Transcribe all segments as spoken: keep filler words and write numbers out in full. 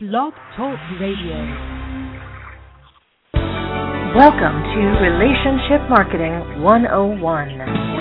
Blog Talk Radio. Welcome to Relationship Marketing one oh one.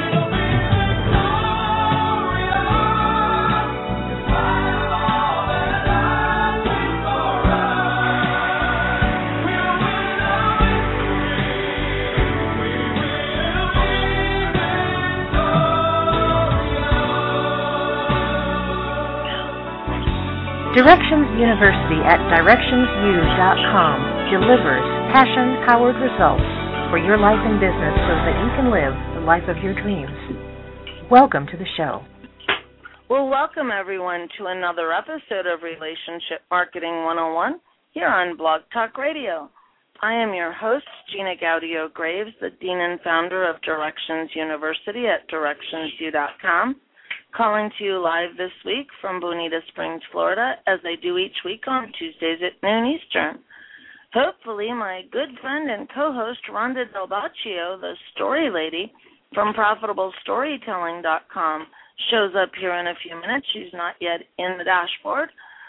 Directions University at directions u dot com delivers passion-powered results for your life and business so that you can live the life of your dreams. Welcome to the show. Well, welcome everyone to another episode of Relationship Marketing one oh one here on Blog Talk Radio. I am your host, Gina Gaudio-Graves, the Dean and Founder of Directions University at directions u dot com. Calling to you live this week from Bonita Springs, Florida, as I do each week on Tuesdays at noon Eastern. Hopefully, my good friend and co-host, Rhonda Del Baccio, the story lady from profitable storytelling dot com, shows up here in a few minutes. She's not yet in the dashboard,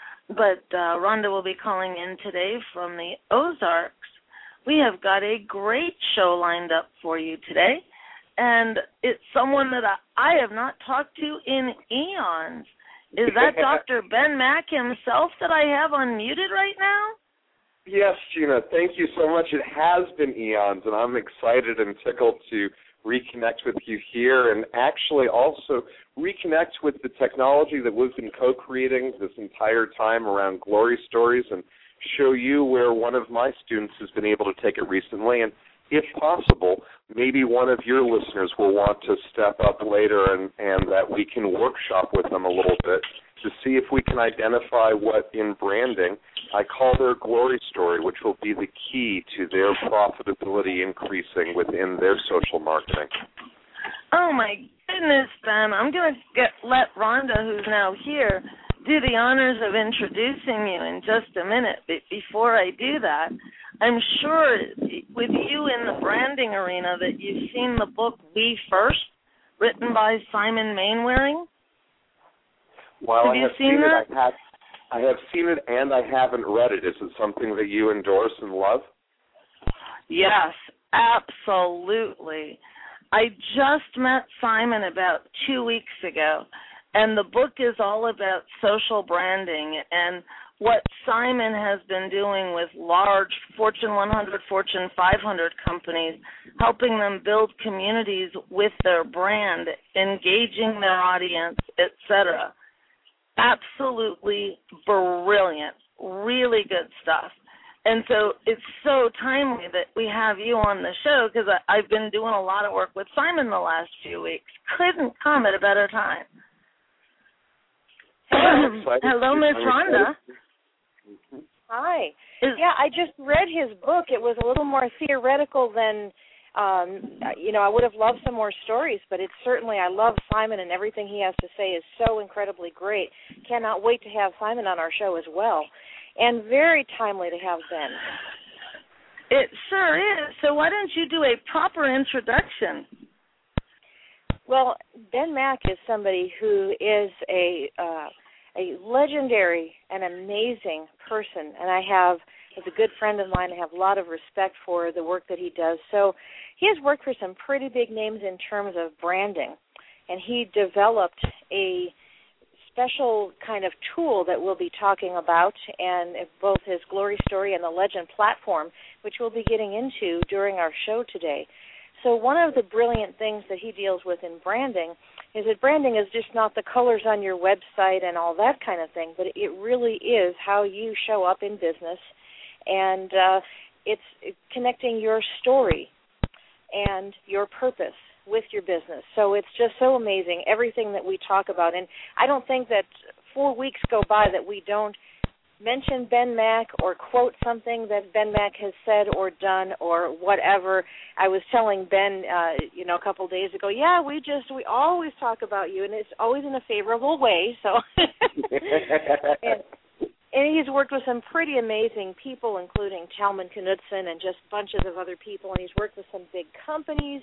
but uh, Rhonda will be calling in today from the Ozarks. We have got a great show lined up for you today. And it's someone that I, I have not talked to in eons. Is that Doctor Ben Mack himself that I have unmuted right now? Yes, Gina. Thank you so much. It has been eons, and I'm excited and tickled to reconnect with you here and actually also reconnect with the technology that we've been co-creating this entire time around Glory Stories and show you where one of my students has been able to take it recently. And if possible, maybe one of your listeners will want to step up later and, and that we can workshop with them a little bit to see if we can identify what in branding I call their glory story, which will be the key to their profitability increasing within their social marketing. Oh, my goodness, Ben. I'm going to let Rhonda, who's now here, do the honors of introducing you in just a minute. But before I do that, I'm sure with you in the branding arena that you've seen the book We First, written by Simon Mainwaring. While have I you have seen, seen that? it, I have, I have seen it and I haven't read it. Is it something that you endorse and love? Yes, absolutely. I just met Simon about two weeks ago, and the book is all about social branding and what Simon has been doing with large Fortune one hundred, Fortune five hundred companies, helping them build communities with their brand, engaging their audience, et cetera. Absolutely brilliant, really good stuff. And so it's so timely that we have you on the show because I've been doing a lot of work with Simon the last few weeks. Couldn't come at a better time. Hello, Miss Rhonda. Hi. Yeah, I just read his book. It was a little more theoretical than, um, you know, I would have loved some more stories, but it's certainly, I love Simon and everything he has to say is so incredibly great. Cannot wait to have Simon on our show as well. And very timely to have Ben. It sure is. So why don't you do a proper introduction? Well, Ben Mack is somebody who is a uh, a legendary and amazing person, and I have, as a good friend of mine, I have a lot of respect for the work that he does. So he has worked for some pretty big names in terms of branding, and he developed a special kind of tool that we'll be talking about, and both his Glory Story and the Legend platform, which we'll be getting into during our show today. So one of the brilliant things that he deals with in branding is that branding is just not the colors on your website and all that kind of thing, but it really is how you show up in business, and uh, it's connecting your story and your purpose with your business. So it's just so amazing, everything that we talk about. And I don't think that four weeks go by that we don't mention Ben Mack or quote something that Ben Mack has said or done or whatever. I was telling Ben, uh, you know, a couple days ago, yeah, we just, we always talk about you, and it's always in a favorable way. So, and, and he's worked with some pretty amazing people, including Talman Knudsen and just bunches of other people, and he's worked with some big companies.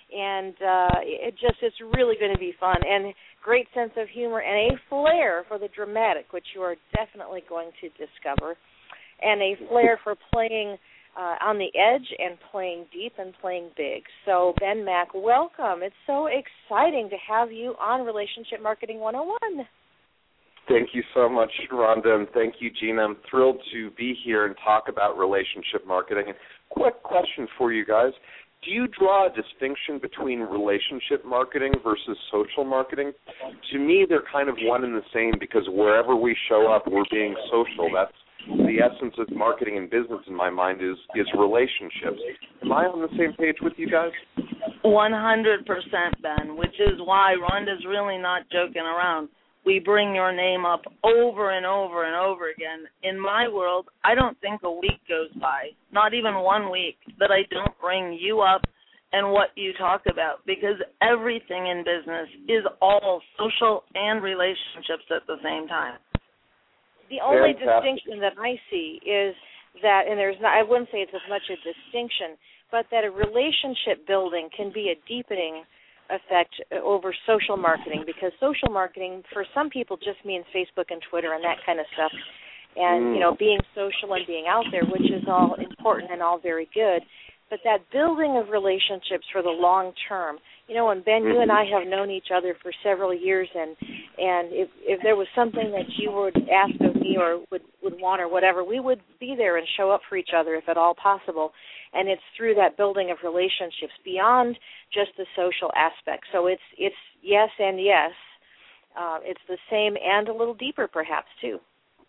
and uh, it just it's really going to be fun, and great sense of humor and a flair for the dramatic, which you are definitely going to discover, and a flair for playing uh, on the edge and playing deep and playing big. So, Ben Mack, welcome. It's so exciting to have you on Relationship Marketing one oh one. Thank you so much, Rhonda, and thank you, Gina. I'm thrilled to be here and talk about relationship marketing. And quick question for you guys. Do you draw a distinction between relationship marketing versus social marketing? To me, they're kind of one and the same because wherever we show up, we're being social. That's the essence of marketing and business in my mind is, is relationships. Am I on the same page with you guys? one hundred percent, Ben, which is why Rhonda's really not joking around. We bring your name up over and over and over again. In my world, I don't think a week goes by, not even one week, that I don't bring you up and what you talk about, because everything in business is all social and relationships at the same time. The only Fantastic. distinction that I see is that, and there's not, I wouldn't say it's as much a distinction, but that a relationship building can be a deepening effect over social marketing, because social marketing for some people just means Facebook and Twitter and that kind of stuff, and mm. you know, being social and being out there, which is all important and all very good, but that building of relationships for the long term, you know, and Ben, mm-hmm. you and I have known each other for several years, and and if if there was something that you would ask of me or would would want or whatever, we would be there and show up for each other if at all possible. And it's through that building of relationships beyond just the social aspect. So it's it's yes and yes. Uh, it's the same and a little deeper perhaps too.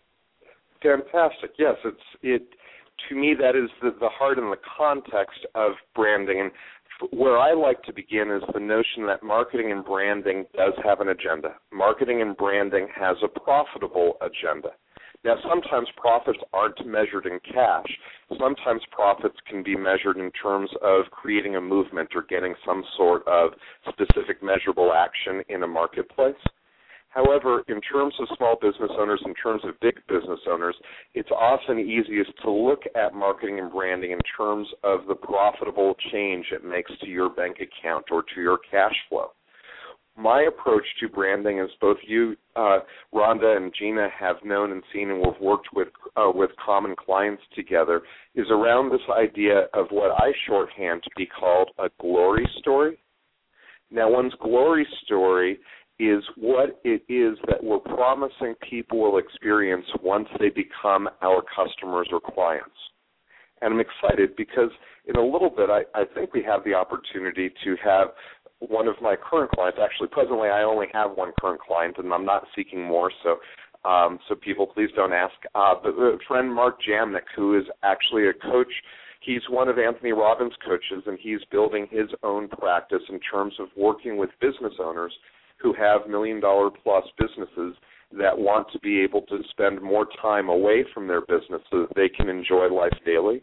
Fantastic. Yes, it's it. To me, that is the, the heart and the context of branding. And where I like to begin is the notion that marketing and branding does have an agenda. Marketing and branding has a profitable agenda. Now, sometimes profits aren't measured in cash. Sometimes profits can be measured in terms of creating a movement or getting some sort of specific measurable action in a marketplace. However, in terms of small business owners, in terms of big business owners, it's often easiest to look at marketing and branding in terms of the profitable change it makes to your bank account or to your cash flow. My approach to branding, as both you, uh, Rhonda, and Gina have known and seen and we've worked with uh, with common clients together, is around this idea of what I shorthand to be called a glory story. Now, one's glory story is what it is that we're promising people will experience once they become our customers or clients. And I'm excited because in a little bit, I, I think we have the opportunity to have one of my current clients. Actually, presently, I only have one current client, and I'm not seeking more, so um, so people, please don't ask. Uh, but a friend, Mark Jamnick, who is actually a coach, he's one of Anthony Robbins' coaches, and he's building his own practice in terms of working with business owners who have million-dollar-plus businesses that want to be able to spend more time away from their business so that they can enjoy life daily.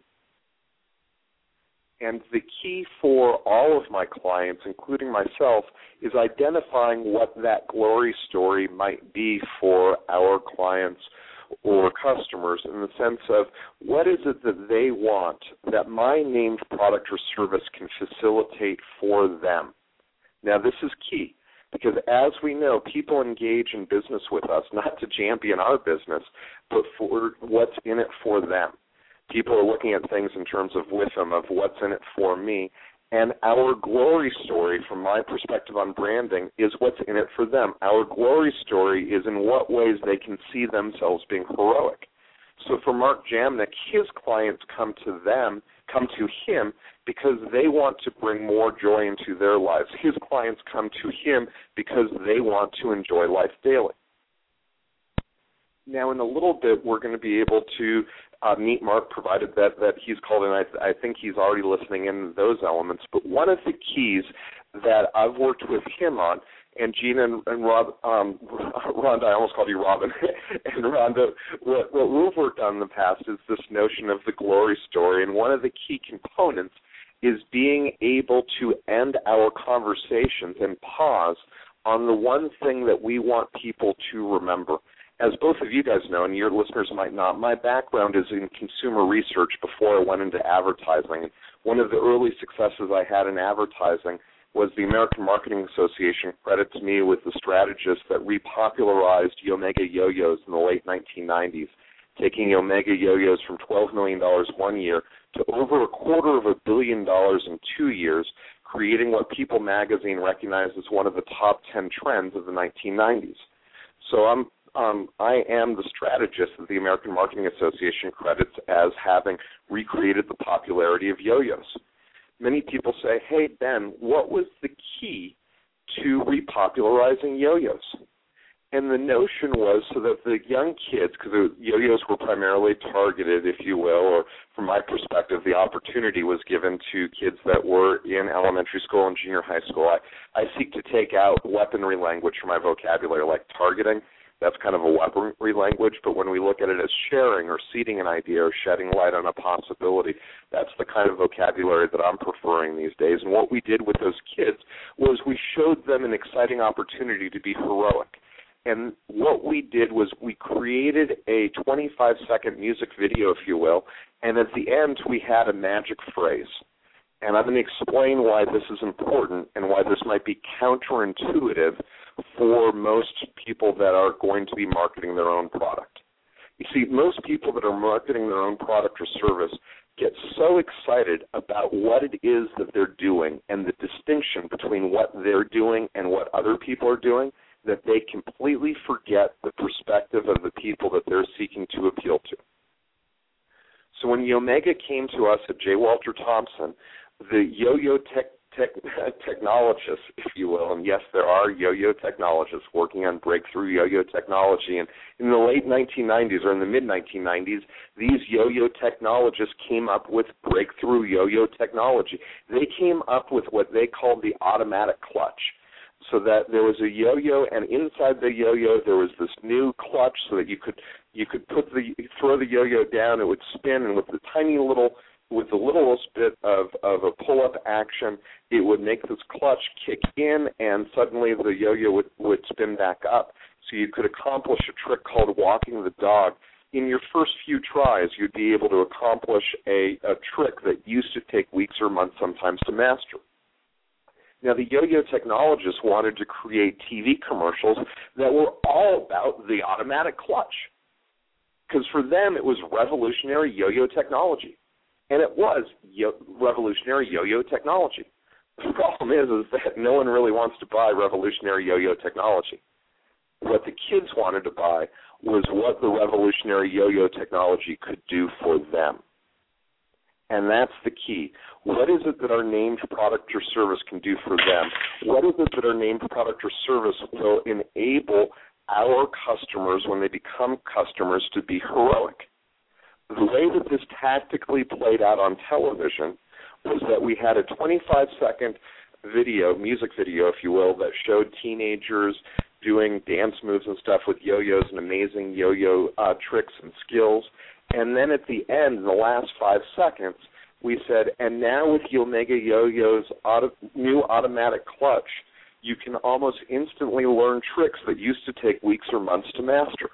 And the key for all of my clients, including myself, is identifying what that glory story might be for our clients or customers in the sense of what is it that they want that my named product or service can facilitate for them. Now, this is key because, as we know, people engage in business with us not to champion our business, but for what's in it for them. People are looking at things in terms of with them, of what's in it for me. And our glory story, from my perspective on branding, is what's in it for them. Our glory story is in what ways they can see themselves being heroic. So for Mark Jamnick, his clients come to them, come to him because they want to bring more joy into their lives. His clients come to him because they want to enjoy life daily. Now, in a little bit, we're going to be able to uh, meet Mark, provided that, that he's called in. I, I think he's already listening in those elements. But one of the keys that I've worked with him on, and Gina and, and Rob, um, Rhonda, I almost called you Robin, and Rhonda, what, what we've worked on in the past is this notion of the glory story. And one of the key components is being able to end our conversations and pause on the one thing that we want people to remember. As both of you guys know, and your listeners might not, my background is in consumer research before I went into advertising. And one of the early successes I had in advertising was the American Marketing Association credits me with the strategist that repopularized Yomega yo-yos in the late nineteen nineties, taking Yomega yo-yos from twelve million dollars one year to over a quarter of a billion dollars in two years, creating what People magazine recognized as one of the top ten trends of the nineteen nineties. So I'm, um, I am the strategist that the American Marketing Association credits as having recreated the popularity of yo-yos. Many people say, hey, Ben, what was the key to repopularizing yo-yos? And the notion was so that the young kids, because the yo-yos were primarily targeted, if you will, or from my perspective, the opportunity was given to kids that were in elementary school and junior high school. I, I seek to take out weaponry language from my vocabulary, like targeting. That's kind of a weaponry language, but when we look at it as sharing or seeding an idea or shedding light on a possibility, that's the kind of vocabulary that I'm preferring these days. And what we did with those kids was we showed them an exciting opportunity to be heroic. And what we did was we created a twenty-five second music video, if you will, and at the end we had a magic phrase. And I'm going to explain why this is important and why this might be counterintuitive for most people that are going to be marketing their own product. You see, most people that are marketing their own product or service get so excited about what it is that they're doing and the distinction between what they're doing and what other people are doing that they completely forget the perspective of the people that they're seeking to appeal to. So when Yomega came to us at J. Walter Thompson, the yo-yo tech, tech, technologists, if you will, and yes, there are yo-yo technologists working on breakthrough yo-yo technology, and in the late nineteen nineties or in the mid nineteen nineties, these yo-yo technologists came up with breakthrough yo-yo technology. They came up with what they called the automatic clutch, so that there was a yo-yo, and inside the yo-yo there was this new clutch so that you could you could put the throw the yo-yo down, it would spin, and with the tiny little with the littlest bit of, of a pull-up action, it would make this clutch kick in, and suddenly the yo-yo would, would spin back up. So you could accomplish a trick called walking the dog. In your first few tries, you'd be able to accomplish a, a trick that used to take weeks or months sometimes to master. Now, the yo-yo technologists wanted to create T V commercials that were all about the automatic clutch, because for them it was revolutionary yo-yo technology. And it was yo- revolutionary yo-yo technology. The problem is, is that no one really wants to buy revolutionary yo-yo technology. What the kids wanted to buy was what the revolutionary yo-yo technology could do for them. And that's the key. What is it that our named product or service can do for them? What is it that our named product or service will enable our customers, when they become customers, to be heroic? The way that this tactically played out on television was that we had a twenty-five second video, music video, if you will, that showed teenagers doing dance moves and stuff with yo-yos and amazing yo-yo uh, tricks and skills. And then at the end, in the last five seconds, we said, and now with Yomega Yo-Yo's auto, new automatic clutch, you can almost instantly learn tricks that used to take weeks or months to master.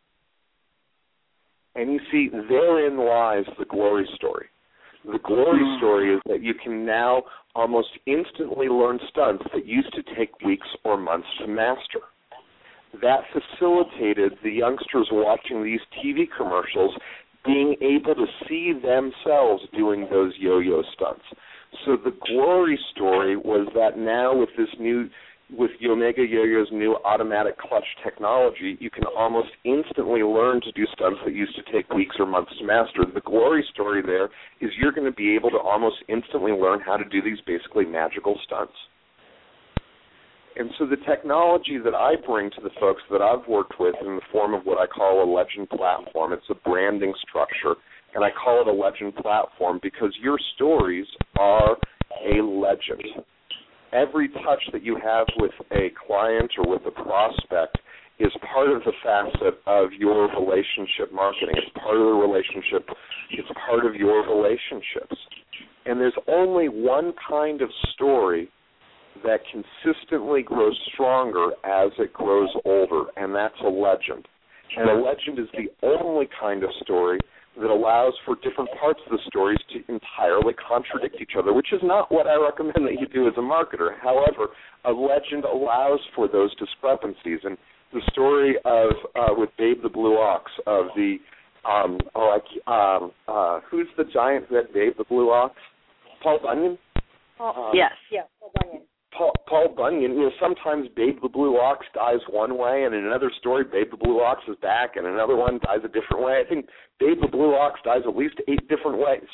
And you see, therein lies the glory story. The glory story is that you can now almost instantly learn stunts that used to take weeks or months to master. That facilitated the youngsters watching these T V commercials being able to see themselves doing those yo-yo stunts. So the glory story was that now with this new, with Yomega Yo-Yo's new automatic clutch technology, you can almost instantly learn to do stunts that used to take weeks or months to master. The glory story there is you're going to be able to almost instantly learn how to do these basically magical stunts. And so the technology that I bring to the folks that I've worked with in the form of what I call a legend platform, it's a branding structure, and I call it a legend platform because your stories are a legend. Every touch that you have with a client or with a prospect is part of the facet of your relationship marketing. It's part of the relationship. It's part of your relationships. And there's only one kind of story that consistently grows stronger as it grows older, and that's a legend. And a legend is the only kind of story that allows for different parts of the stories to entirely contradict each other, which is not what I recommend that you do as a marketer. However, a legend allows for those discrepancies. And the story of, uh, with Babe the Blue Ox, of the, um, oh, I, um, uh, who's the giant who had Babe the Blue Ox? Paul Bunyan? Paul, yes. Yes, Paul Bunyan. Paul, Paul Bunyan, you know, sometimes Babe the Blue Ox dies one way, and in another story, Babe the Blue Ox is back, and another one dies a different way. I think Babe the Blue Ox dies at least eight different ways.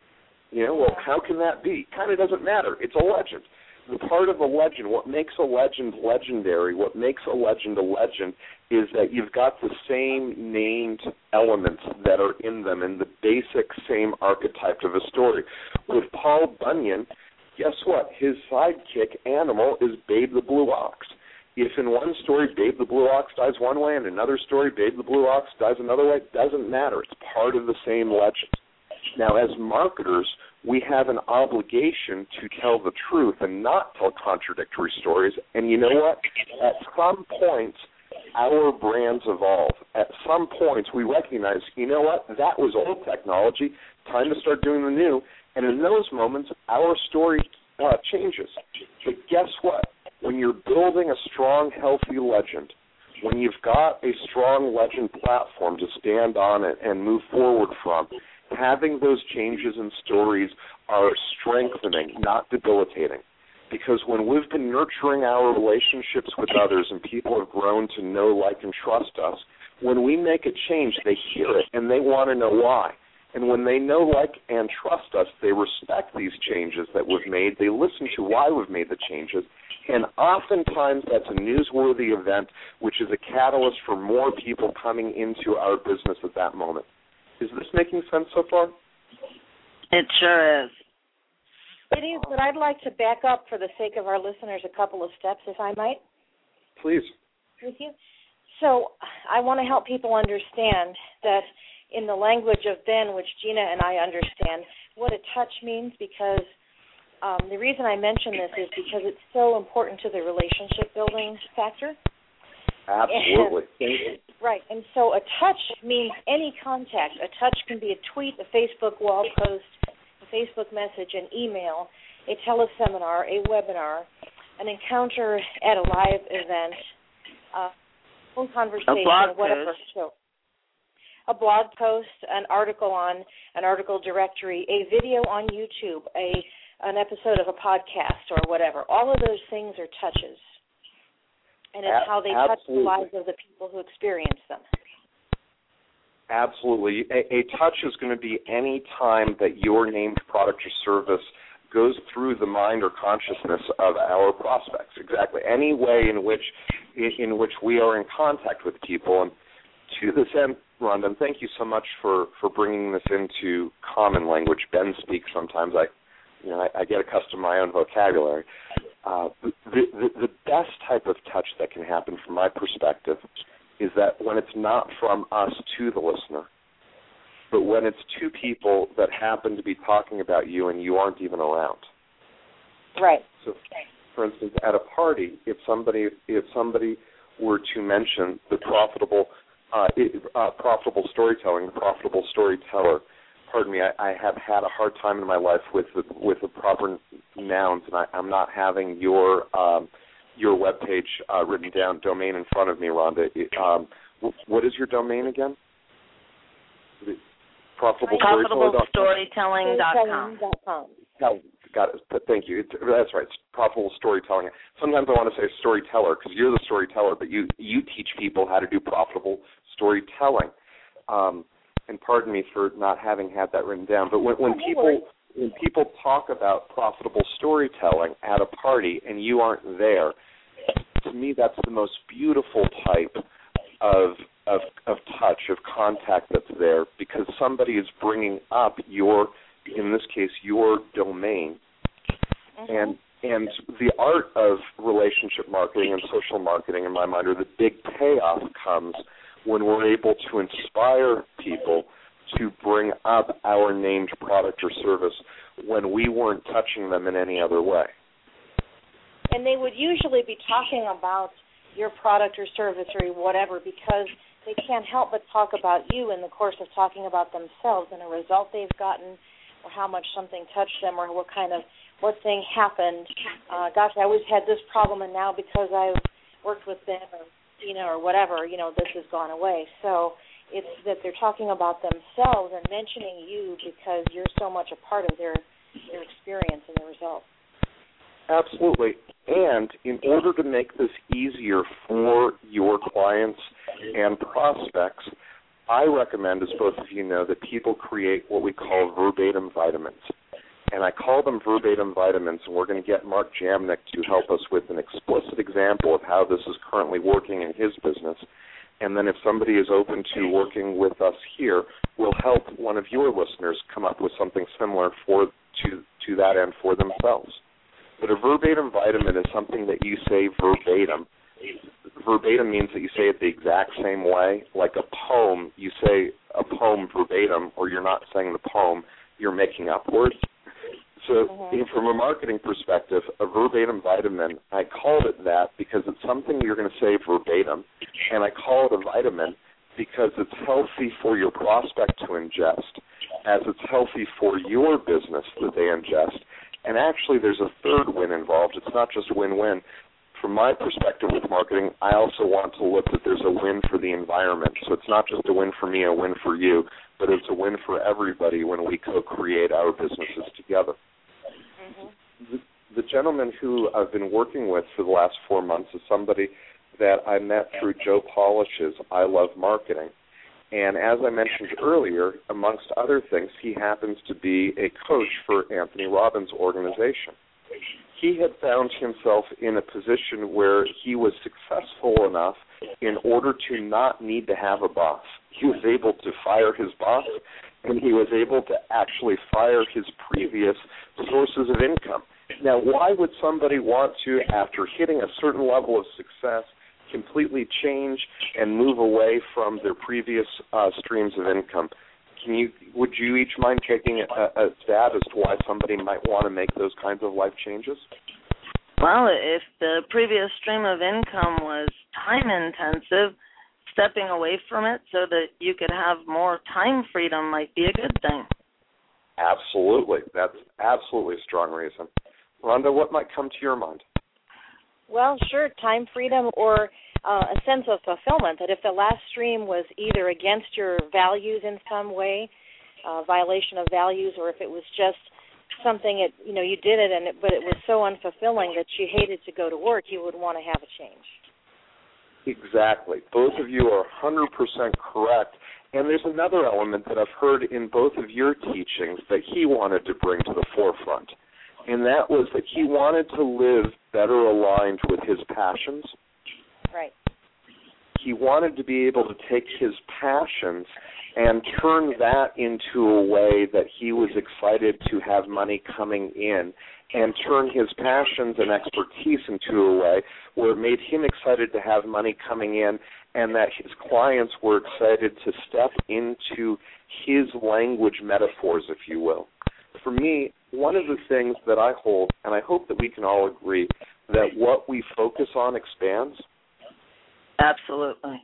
You know, well, how can that be? Kind of doesn't matter. It's a legend. The part of a legend, what makes a legend legendary, what makes a legend a legend, is that you've got the same named elements that are in them and the basic same archetype of a story. With Paul Bunyan, guess what? His sidekick animal is Babe the Blue Ox. If in one story Babe the Blue Ox dies one way and another story Babe the Blue Ox dies another way, it doesn't matter. It's part of the same legend. Now, as marketers, we have an obligation to tell the truth and not tell contradictory stories. And you know what? At some point, our brands evolve. At some points, we recognize, you know what? That was old technology. Time to start doing the new. And in those moments, our story uh, changes. But guess what? When you're building a strong, healthy legend, when you've got a strong legend platform to stand on it and move forward from, having those changes in stories are strengthening, not debilitating. Because when we've been nurturing our relationships with others and people have grown to know, like, and trust us, when we make a change, they hear it and they want to know why. And when they know, like, and trust us, they respect these changes that we've made. They listen to why we've made the changes. And oftentimes that's a newsworthy event, which is a catalyst for more people coming into our business at that moment. Is this making sense so far? It sure is. It is, but I'd like to back up for the sake of our listeners a couple of steps, if I might. Please. With you. So I want to help people understand that in the language of Ben, which Gina and I understand, what a touch means, because um, the reason I mention this is because it's so important to the relationship building factor. Absolutely. And, right, and so a touch means any contact. A touch can be a tweet, a Facebook wall post, a Facebook message, an email, a teleseminar, a webinar, an encounter at a live event, uh, phone conversation, a blog whatever. Post. So, a blog post, an article on an article directory, a video on YouTube, a an episode of a podcast or whatever. All of those things are touches. And it's how they Absolutely. touch the lives of the people who experience them. Absolutely. A, a touch is going to be any time that your named product or service goes through the mind or consciousness of our prospects. Exactly. Any way in which in, in which we are in contact with people. And to this end, Rhonda, and thank you so much for, for bringing this into common language. Ben speaks sometimes. I, you know, I, I get accustomed to my own vocabulary. Uh, the, the, the best type of touch that can happen from my perspective is that when it's not from us to the listener, but when it's two people that happen to be talking about you and you aren't even around. Right. So, for instance, at a party, if somebody if somebody were to mention the profitable uh, uh, profitable storytelling, the profitable storyteller, pardon me, I, I have had a hard time in my life with the, with the proper nouns, and I, I'm not having your um, your webpage uh, written down, domain in front of me, Rhonda. Um, what is your domain again? Profitable storytelling dot com. Oh, got it. Thank you. It's, that's right. It's profitable storytelling. Sometimes I want to say storyteller because you're the storyteller, but you you teach people how to do profitable storytelling. Um, and pardon me for not having had that written down. But when, when people when people talk about profitable storytelling at a party and you aren't there, to me that's the most beautiful type of of of touch, of contact that's there, because somebody is bringing up your, in this case, your domain. Mm-hmm. And and the art of relationship marketing and social marketing, in my mind, or the big payoff comes when we're able to inspire people to bring up our named product or service when we weren't touching them in any other way. And they would usually be talking about your product or service or whatever because they can't help but talk about you in the course of talking about themselves and a result they've gotten, or how much something touched them, or what kind of, what thing happened. Uh, gosh, I always had this problem, and now because I've worked with Ben or Tina or whatever, you know, this has gone away. So it's that they're talking about themselves and mentioning you because you're so much a part of their, their experience and the results. Absolutely. And in order to make this easier for your clients and prospects, I recommend, as both of you know, that people create what we call verbatim vitamins. And I call them verbatim vitamins, and we're going to get Mark Jamnick to help us with an explicit example of how this is currently working in his business. And then if somebody is open to working with us here, we'll help one of your listeners come up with something similar for to, to that end for themselves. But a verbatim vitamin is something that you say verbatim. Verbatim means that you say it the exact same way. Like a poem, you say a poem verbatim, or you're not saying the poem, you're making up words. So mm-hmm. from a marketing perspective, a verbatim vitamin, I called it that because it's something you're going to say verbatim, and I call it a vitamin because it's healthy for your prospect to ingest, as it's healthy for your business that they ingest. And actually, there's a third win involved. It's not just win-win. From my perspective with marketing, I also want to look that there's a win for the environment. So it's not just a win for me, a win for you, but it's a win for everybody when we co-create our businesses together. Mm-hmm. The, the gentleman who I've been working with for the last four months is somebody that I met through Joe Polish's I Love Marketing. And as I mentioned earlier, amongst other things, he happens to be a coach for Anthony Robbins' organization. He had found himself in a position where he was successful enough in order to not need to have a boss. He was able to fire his boss, and he was able to actually fire his previous sources of income. Now, why would somebody want to, after hitting a certain level of success, completely change and move away from their previous uh, streams of income? Can you, would you each mind taking a, a stab as to why somebody might want to make those kinds of life changes? Well, if the previous stream of income was time-intensive, stepping away from it so that you could have more time freedom might be a good thing. Absolutely. That's absolutely a strong reason. Rhonda, what might come to your mind? Well, sure, time freedom or uh, a sense of fulfillment, that if the last stream was either against your values in some way, uh, violation of values, or if it was just something, it, you know, you did it, and it, but it was so unfulfilling that you hated to go to work, you would want to have a change. Exactly. Both of you are one hundred percent correct. And there's another element that I've heard in both of your teachings that he wanted to bring to the forefront, and that was that he wanted to live better aligned with his passions. Right. He wanted to be able to take his passions and turn that into a way that he was excited to have money coming in, and turn his passions and expertise into a way where it made him excited to have money coming in, and that his clients were excited to step into his language metaphors, if you will. For me, one of the things that I hold, and I hope that we can all agree, that what we focus on expands. Absolutely.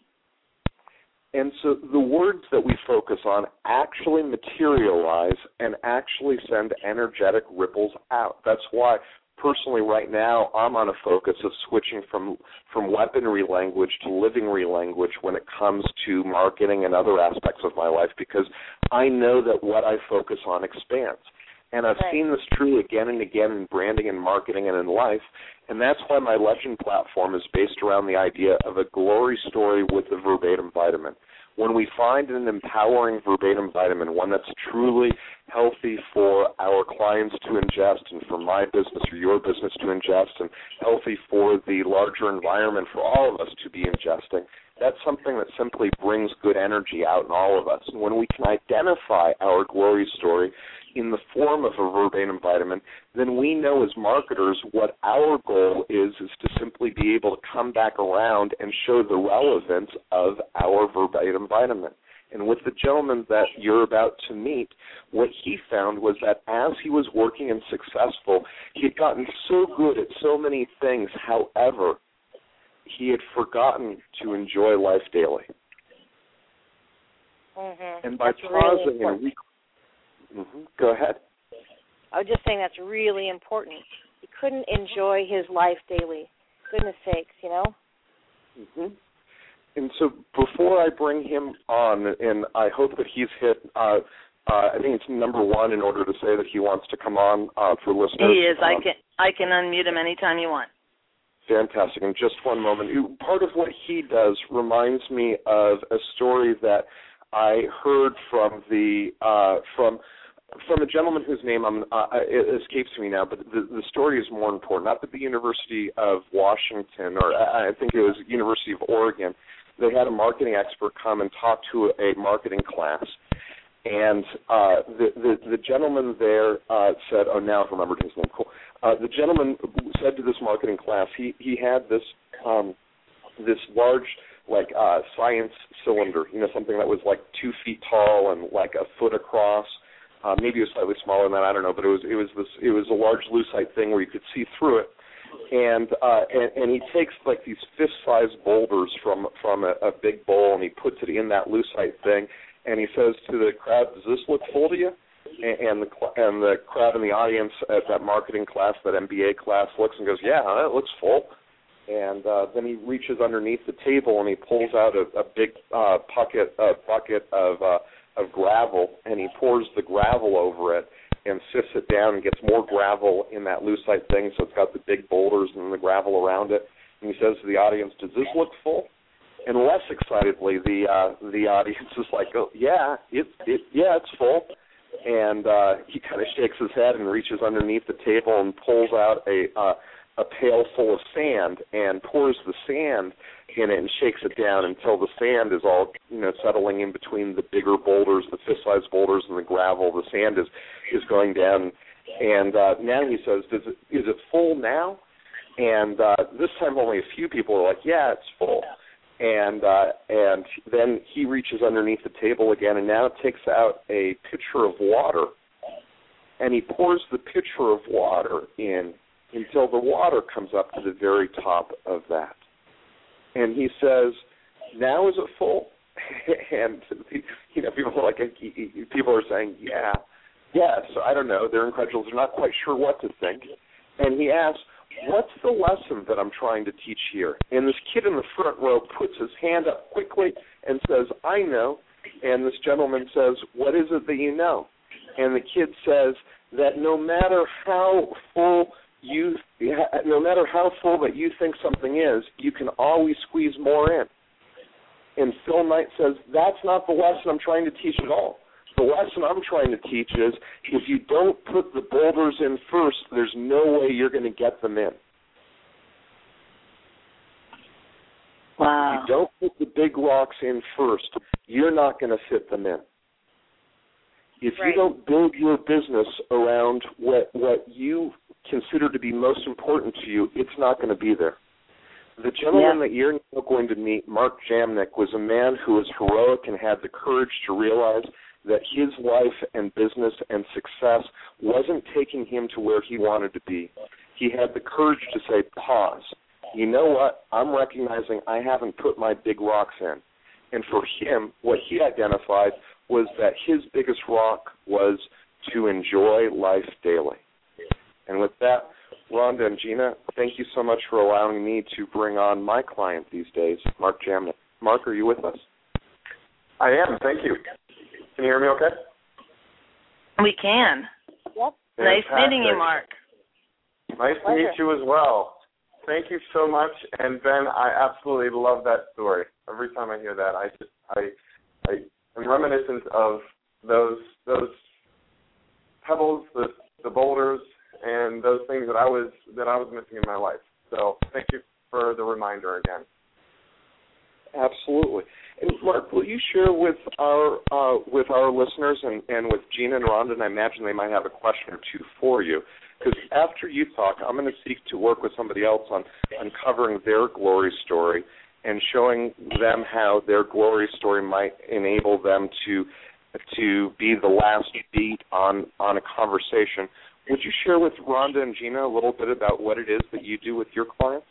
And so the words that we focus on actually materialize and actually send energetic ripples out. That's why, personally, right now, I'm on a focus of switching from, from weaponry language to livingry language when it comes to marketing and other aspects of my life, because I know that what I focus on expands. And I've right. seen this true again and again in branding and marketing and in life, and that's why my Legend platform is based around the idea of a glory story with a verbatim vitamin. When we find an empowering verbatim vitamin, one that's truly healthy for our clients to ingest and for my business or your business to ingest, and healthy for the larger environment for all of us to be ingesting, that's something that simply brings good energy out in all of us. And when we can identify our glory story in the form of a verbatim vitamin, then we know as marketers what our goal is, is to simply be able to come back around and show the relevance of our verbatim vitamin. And with the gentleman that you're about to meet, what he found was that as he was working and successful, he had gotten so good at so many things. However, he had forgotten to enjoy life daily. Mm-hmm. And by that's pausing really and re- mm-hmm. Go ahead. I was just saying that's really important. He couldn't enjoy his life daily. Goodness sakes, you know? Mm-hmm. And so before I bring him on, and I hope that he's hit, uh, uh, I think it's number one in order to say that he wants to come on uh, for listeners. He is. Um, I can I can unmute him anytime you want. Fantastic. In just one moment. Part of what he does reminds me of a story that I heard from the uh, from from a gentleman whose name I'm, uh, it escapes me now, but the, the story is more important. Not at the University of Washington, or I think it was University of Oregon. They had a marketing expert come and talk to a marketing class. And uh, the, the the gentleman there uh, said, oh, now I've remembered his name, cool. Uh, the gentleman said to this marketing class, he, he had this um, this large, like, uh, science cylinder, you know, something that was like two feet tall and like a foot across. Uh, maybe it was slightly smaller than that, I don't know, but it was it was this it was a large lucite thing where you could see through it. And, uh, and and he takes like these fist-sized boulders from from a, a big bowl and he puts it in that lucite thing. And he says to the crowd, "Does this look full to you?" And the and the crowd in the audience at that marketing class, that M B A class, looks and goes, "Yeah, it looks full." And uh, then he reaches underneath the table and he pulls out a, a big uh, bucket a bucket of uh, of gravel, and he pours the gravel over it and sifts it down and gets more gravel in that lucite thing. So it's got the big boulders and the gravel around it. And he says to the audience, "Does this look full?" And less excitedly, the uh, the audience is like, "Oh, yeah, it, it yeah, it's full." And uh, he kind of shakes his head and reaches underneath the table and pulls out a uh, a pail full of sand and pours the sand in it and shakes it down until the sand is all, you know, settling in between the bigger boulders, the fist-sized boulders, and the gravel. The sand is is going down. And uh, now he says, "Does it, is it full now?" And uh, this time only a few people are like, "Yeah, it's full." And uh, and then he reaches underneath the table again and now takes out a pitcher of water, and he pours the pitcher of water in until the water comes up to the very top of that. And he says, "Now is it full?" And you know, people are like, people are saying, "Yeah, yes." I don't know. They're incredulous. They're not quite sure what to think. And he asks, "What's the lesson that I'm trying to teach here?" And this kid in the front row puts his hand up quickly and says, "I know." And this gentleman says, "What is it that you know?" And the kid says that no matter how full you, no matter how full that you think something is, you can always squeeze more in. And Phil Knight says, that's not the lesson I'm trying to teach at all. The lesson I'm trying to teach is if you don't put the boulders in first, there's no way you're going to get them in. Wow. If you don't put the big rocks in first, you're not going to fit them in. If Right. you don't build your business around what what you consider to be most important to you, it's not going to be there. The gentleman Yeah. that you're now going to meet, Mark Jamnick, was a man who was heroic and had the courage to realize that his life and business and success wasn't taking him to where he wanted to be. He had the courage to say, pause. You know what? I'm recognizing I haven't put my big rocks in. And for him, what he identified was that his biggest rock was to enjoy life daily. And with that, Rhonda and Gina, thank you so much for allowing me to bring on my client these days, Mark Jamnick. Mark, are you with us? I am. Thank you. Can you hear me okay? We can. Yep. Nice Fantastic. meeting you, Mark. Nice to meet you as well. Thank you so much. And Ben, I absolutely love that story. Every time I hear that, I just I I am reminiscent of those those pebbles, the the boulders, and those things that I was that I was missing in my life. So thank you for the reminder again. Absolutely. And Mark, will you share with our uh, with our listeners and, and with Gina and Rhonda, and I imagine they might have a question or two for you, because after you talk, I'm going to seek to work with somebody else on uncovering their glory story and showing them how their glory story might enable them to to be the last beat on, on a conversation. Would you share with Rhonda and Gina a little bit about what it is that you do with your clients?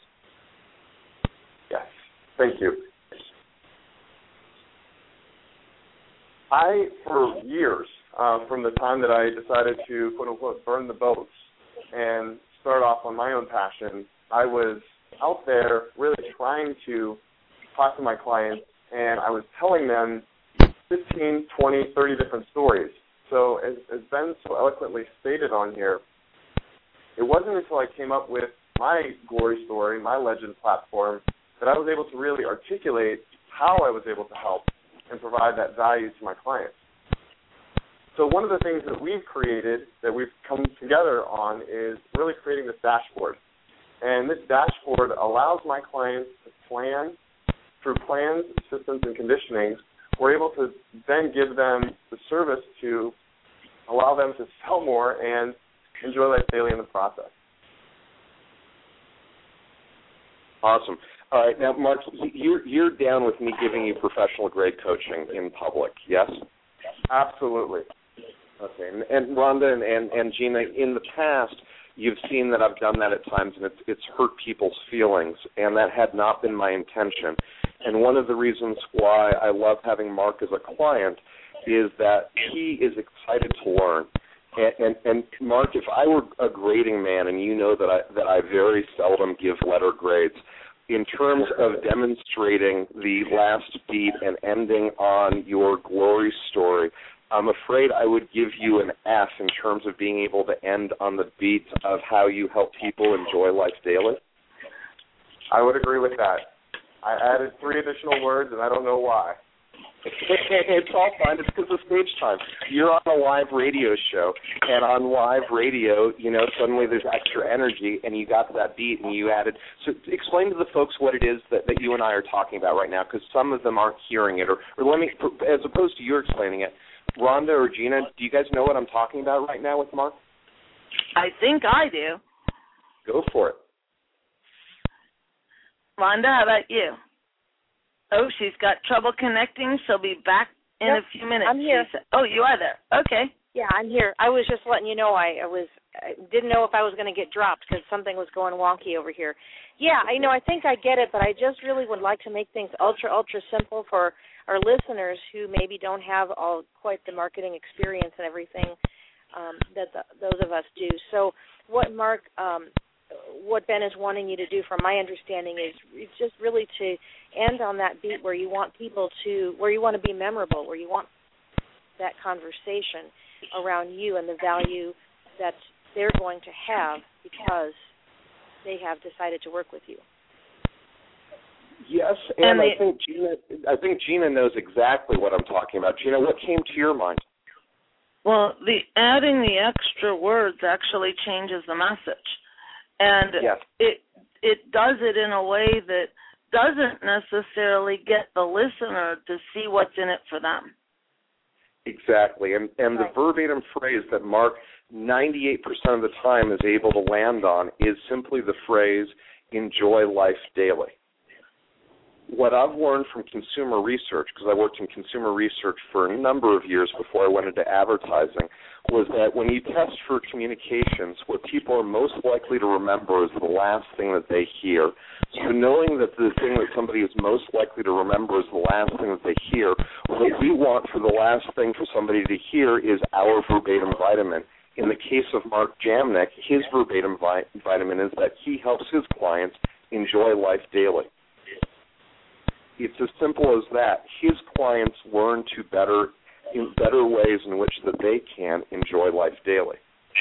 Yes. Thank you. I, for years, uh, from the time that I decided to, quote-unquote, burn the boats and start off on my own passion, I was out there really trying to talk to my clients, and I was telling them fifteen, twenty, thirty different stories. So as, as Ben so eloquently stated on here, it wasn't until I came up with my glory story, my legend platform, that I was able to really articulate how I was able to help and provide that value to my clients. So one of the things that we've created, that we've come together on, is really creating this dashboard. And this dashboard allows my clients to plan through plans, systems, and conditionings. We're able to then give them the service to allow them to sell more and enjoy life daily in the process. Awesome. All right, now, Mark, you're, you're down with me giving you professional grade coaching in public, yes? Absolutely. Okay, and, and Rhonda and, and, and Gina, in the past, you've seen that I've done that at times, and it's, it's hurt people's feelings, and that had not been my intention. And one of the reasons why I love having Mark as a client is that he is excited to learn. And, and, and Mark, if I were a grading man, and you know that I, that I very seldom give letter grades, in terms of demonstrating the last beat and ending on your glory story, I'm afraid I would give you an F in terms of being able to end on the beat of how you help people enjoy life daily. I would agree with that. I added three additional words, and I don't know why. It's all fine. It's because of stage time. You're on a live radio show, and on live radio, you know, suddenly there's extra energy, and you got that beat, and you added. So explain to the folks what it is that, that you and I are talking about right now, because some of them aren't hearing it. Or, or let me, as opposed to you explaining it, Rhonda or Gina, do you guys know what I'm talking about right now with Mark? I think I do. Go for it. Rhonda, how about you? Oh, she's got trouble connecting. She'll be back in yep, a few minutes. I'm here. Said, oh, you are there. Okay. Yeah, I'm here. I was just letting you know I, I was I didn't know if I was going to get dropped because something was going wonky over here. Yeah, I know. I think I get it, but I just really would like to make things ultra, ultra simple for our listeners who maybe don't have all quite the marketing experience and everything um, that the, those of us do. So what Mark, um, what Ben is wanting you to do, from my understanding, is it's just really to end on that beat where you want people to, where you want to be memorable, where you want that conversation around you and the value that they're going to have because they have decided to work with you. Yes, and, and I think Gina, I think Gina knows exactly what I'm talking about. Gina, what came to your mind? Well, the adding the extra words actually changes the message, and yes. it it does it in a way that doesn't necessarily get the listener to see what's in it for them. Exactly, and and right. the verbatim phrase that Mark ninety-eight percent of the time is able to land on is simply the phrase, enjoy life daily. What I've learned from consumer research, because I worked in consumer research for a number of years before I went into advertising, was that when you test for communications, what people are most likely to remember is the last thing that they hear. So knowing that the thing that somebody is most likely to remember is the last thing that they hear, what we want for the last thing for somebody to hear is our verbatim vitamin. In the case of Mark Jamnick, his verbatim vi- vitamin is that he helps his clients enjoy life daily. It's as simple as that. His clients learn to better, in better ways in which that they can enjoy life daily.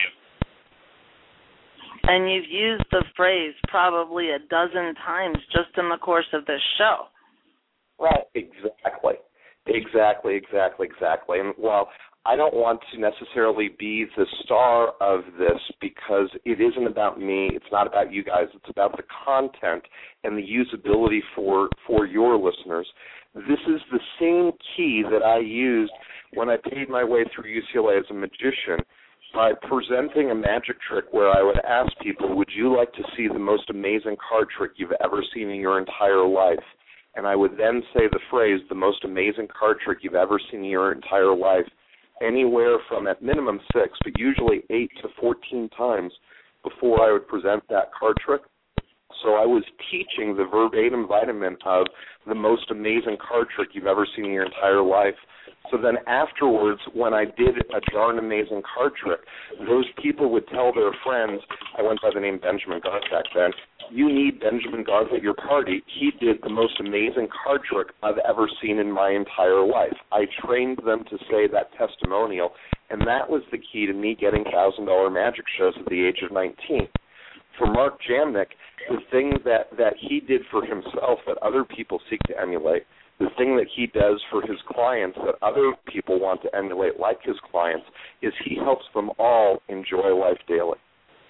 And you've used the phrase probably a dozen times just in the course of this show. Right. Exactly. Exactly, exactly, exactly. And while I don't want to necessarily be the star of this because it isn't about me, it's not about you guys, it's about the content and the usability for, for your listeners. This is the same key that I used when I paid my way through U C L A as a magician by presenting a magic trick where I would ask people, would you like to see the most amazing card trick you've ever seen in your entire life? And I would then say the phrase, the most amazing card trick you've ever seen in your entire life, anywhere from at minimum six, but usually eight to fourteen times before I would present that card trick, So I was teaching the verbatim vitamin of the most amazing card trick you've ever seen in your entire life. So then afterwards, when I did a darn amazing card trick, those people would tell their friends, I went by the name Benjamin Garth back then, you need Benjamin Garth at your party. He did the most amazing card trick I've ever seen in my entire life. I trained them to say that testimonial, and that was the key to me getting one thousand dollars magic shows at the age of nineteen. For Mark Jamnick, the thing that, that he did for himself that other people seek to emulate, the thing that he does for his clients that other people want to emulate like his clients, is he helps them all enjoy life daily.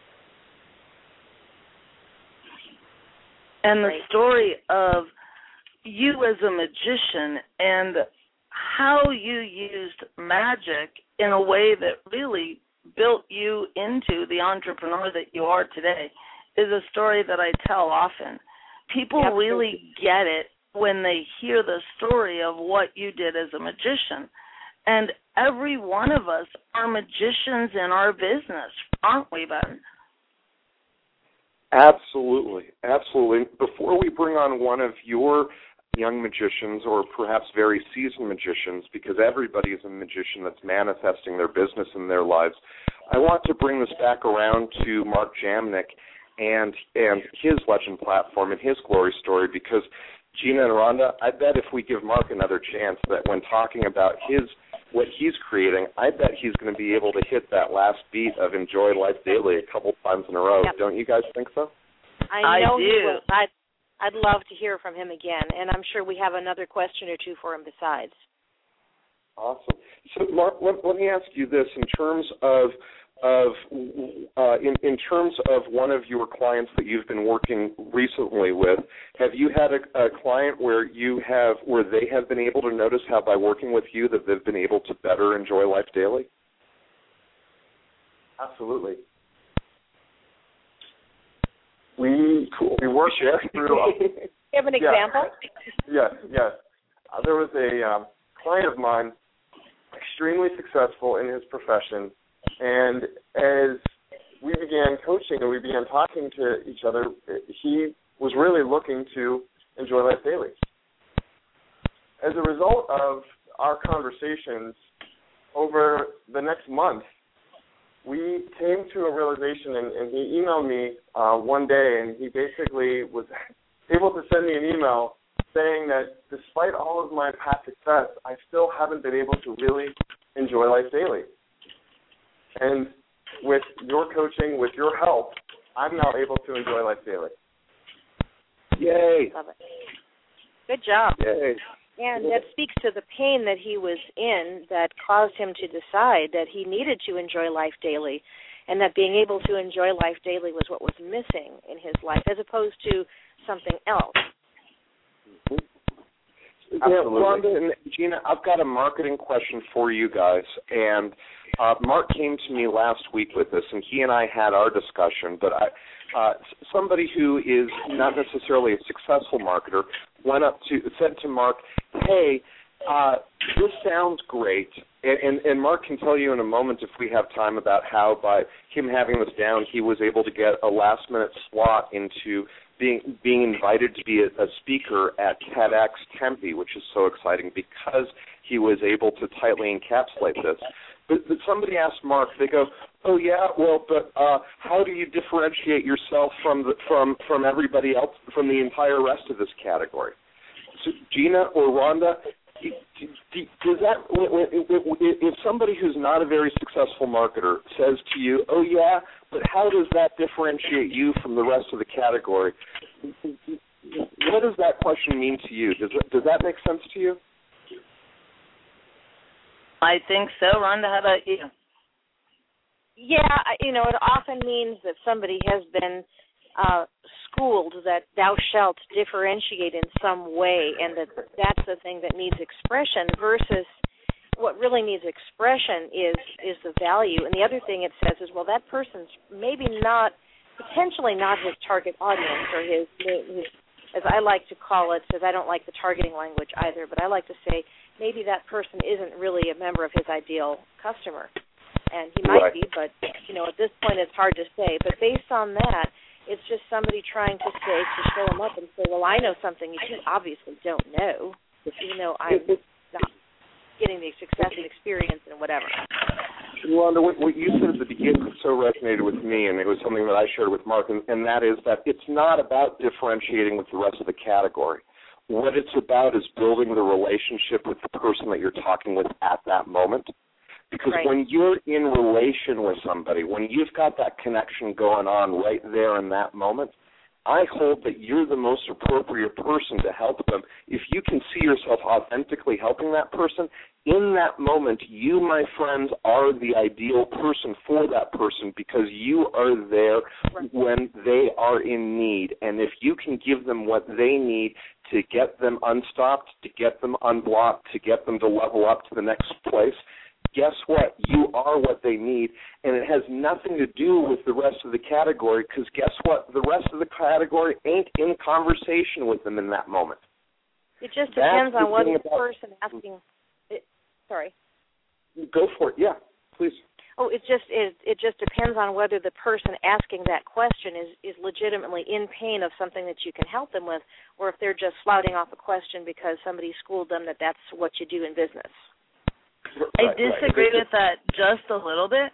And the story of you as a magician and how you used magic in a way that really built you into the entrepreneur that you are today is a story that I tell often. People Absolutely. really get it when they hear the story of what you did as a magician. And every one of us are magicians in our business, aren't we, Ben? Absolutely, absolutely. Before we bring on one of your young magicians or perhaps very seasoned magicians, because everybody is a magician that's manifesting their business in their lives, I want to bring this back around to Mark Jamnick and and his legend platform and his glory story, because Gina and Rhonda, I bet if we give Mark another chance that when talking about his what he's creating, I bet he's going to be able to hit that last beat of Enjoy Life Daily a couple times in a row. Yep. Don't you guys think so? I know I do. he will. I'd, I'd love to hear from him again, and I'm sure we have another question or two for him besides. Awesome. So, Mark, let, let me ask you this: in terms of of uh, in, in terms of one of your clients that you've been working recently with, have you had a, a client where you have where they have been able to notice how by working with you that they've been able to better enjoy life daily? Absolutely. We cool. we worked through. A, you have an yeah, example? Yes, yes. Uh, there was a um, client of mine, extremely successful in his profession. And as we began coaching and we began talking to each other, he was really looking to enjoy life daily. As a result of our conversations over the next month, we came to a realization, and, and he emailed me uh, one day, and he basically was able to send me an email saying that despite all of my past success, I still haven't been able to really enjoy life daily. And with your coaching, with your help, I'm now able to enjoy life daily. Yay. Love it. Good job. Yay. And that speaks to the pain that he was in that caused him to decide that he needed to enjoy life daily, and that being able to enjoy life daily was what was missing in his life, as opposed to something else. Yeah, Rhonda and Gina, I've got a marketing question for you guys. And uh, Mark came to me last week with this, and he and I had our discussion. But I, uh, somebody who is not necessarily a successful marketer went up to said to Mark, "Hey, uh, this sounds great." And, and, and Mark can tell you in a moment, if we have time, about how by him having this down, he was able to get a last-minute slot into being being invited to be a, a speaker at TEDx Tempe, which is so exciting because he was able to tightly encapsulate this. But, but somebody asked Mark, they go, "Oh yeah, well, but uh, how do you differentiate yourself from the, from from everybody else, from the entire rest of this category?" So, Gina or Rhonda, does that if somebody who's not a very successful marketer says to you, "Oh yeah, but how does that differentiate you from the rest of the category?" What does that question mean to you? Does that, does that make sense to you? I think so. Rhonda, how about you? Yeah, you know, it often means that somebody has been uh, schooled that thou shalt differentiate in some way, and that that's the thing that needs expression versus what really needs expression is is the value. And the other thing it says is, well, that person's maybe not, potentially not his target audience or his, his as I like to call it, because I don't like the targeting language either, but I like to say maybe that person isn't really a member of his ideal customer. And he might right. be, but, you know, at this point it's hard to say. But based on that, It's just somebody trying to say, to show them up and say, well, I know something you obviously don't know, even though I'm not getting the success and experience and whatever. Rhonda, what, what you said at the beginning so resonated with me, and it was something that I shared with Mark, and, and that is that it's not about differentiating with the rest of the category. What it's about is building the relationship with the person that you're talking with at that moment. Because right. when you're in relation with somebody, when you've got that connection going on right there in that moment, I hold that you're the most appropriate person to help them. If you can see yourself authentically helping that person, in that moment, you, my friends, are the ideal person for that person because you are there right. when they are in need. And if you can give them what they need to get them unstopped, to get them unblocked, to get them to level up to the next place, guess what? You are what they need, and it has nothing to do with the rest of the category because guess what? The rest of the category ain't in conversation with them in that moment. It just That's depends on what the about, person asking. It, sorry. Go for it. Yeah, please. Oh, it just it, it just depends on whether the person asking that question is, is legitimately in pain of something that you can help them with, or if they're just flouting off a question because somebody schooled them that that's what you do in business. I disagree with that just a little bit.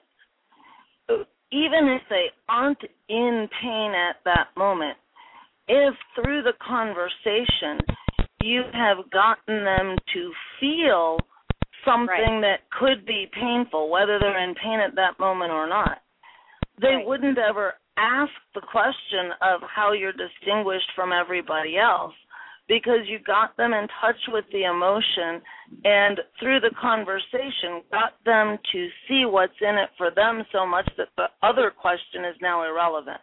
Even if they aren't in pain at that moment, if through the conversation you have gotten them to feel something right. that could be painful, whether they're in pain at that moment or not, they right. wouldn't ever ask the question of how you're distinguished from everybody else, because you got them in touch with the emotion and through the conversation got them to see what's in it for them so much that the other question is now irrelevant.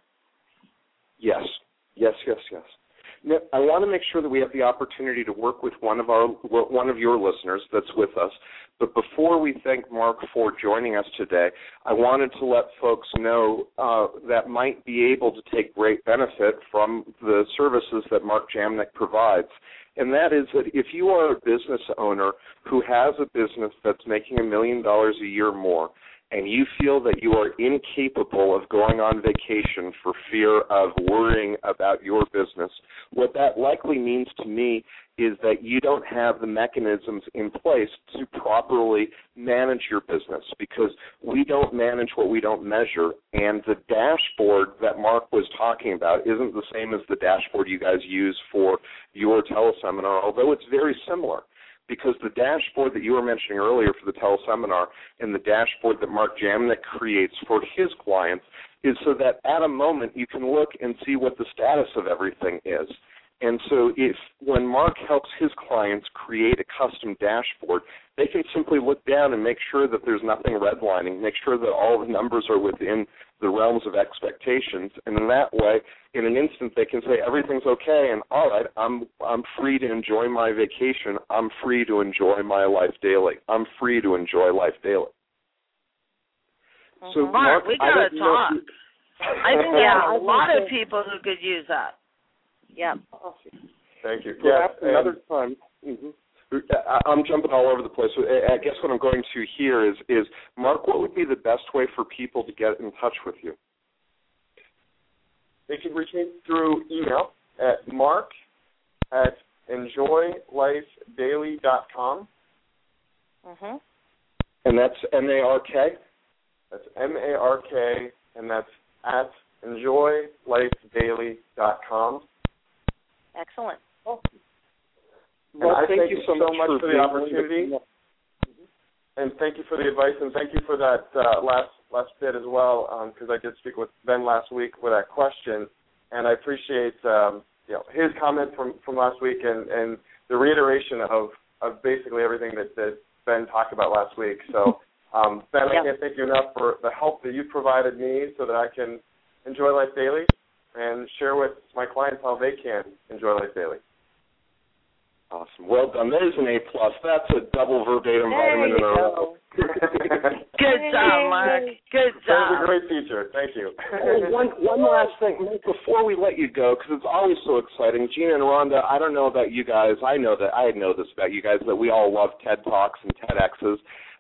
Yes, yes, yes, yes. Now, I want to make sure that we have the opportunity to work with one of our one of your listeners that's with us. But before we thank Mark for joining us today, I wanted to let folks know uh, that might be able to take great benefit from the services that Mark Jamnick provides. And that is that if you are a business owner who has a business that's making a million dollars a year more, and you feel that you are incapable of going on vacation for fear of worrying about your business, what that likely means to me is that you don't have the mechanisms in place to properly manage your business, because we don't manage what we don't measure. And the dashboard that Mark was talking about isn't the same as the dashboard you guys use for your teleseminar, although it's very similar. Because the dashboard that you were mentioning earlier for the teleseminar and the dashboard that Mark Jamnick creates for his clients is so that at a moment you can look and see what the status of everything is. And so if when Mark helps his clients create a custom dashboard, they can simply look down and make sure that there's nothing redlining, make sure that all the numbers are within the realms of expectations, and in that way, in an instant, they can say everything's okay, and all right, I'm I'm free to enjoy my vacation. I'm free to enjoy my life daily. I'm free to enjoy life daily. Mm-hmm. So, Mark, Mark we gotta talk. You... I think there yeah, are a lot of people who could use that. Yeah. Thank you. Perhaps yeah, another time. Mm-hmm. I'm jumping all over the place. I guess what I'm going to here is, is, Mark, what would be the best way for people to get in touch with you? They can reach me through email at mark at enjoy life daily dot com. Mm-hmm. And that's M A R K? That's M A R K, and that's at enjoy life daily dot com. Excellent. Oh. Well, I thank, thank you you so so much, much for, for the opportunity, and thank you for the advice, and thank you for that uh, last last bit as well, because um, I did speak with Ben last week with that question, and I appreciate um, you know his comment from, from last week and, and the reiteration of, of basically everything that, that Ben talked about last week. So, um, Ben, yeah. I can't thank you enough for the help that you've provided me so that I can enjoy life daily and share with my clients how they can enjoy life daily. Awesome. Well done. There's an A plus. That's a double verbatim there vitamin in a row. Good job, Mark. Good job. That was a great feature. Thank you. Oh, one, one last thing, before we let you go, because it's always so exciting. Gina and Rhonda, I don't know about you guys. I know that I know this about you guys, that we all love TED Talks and TEDx's.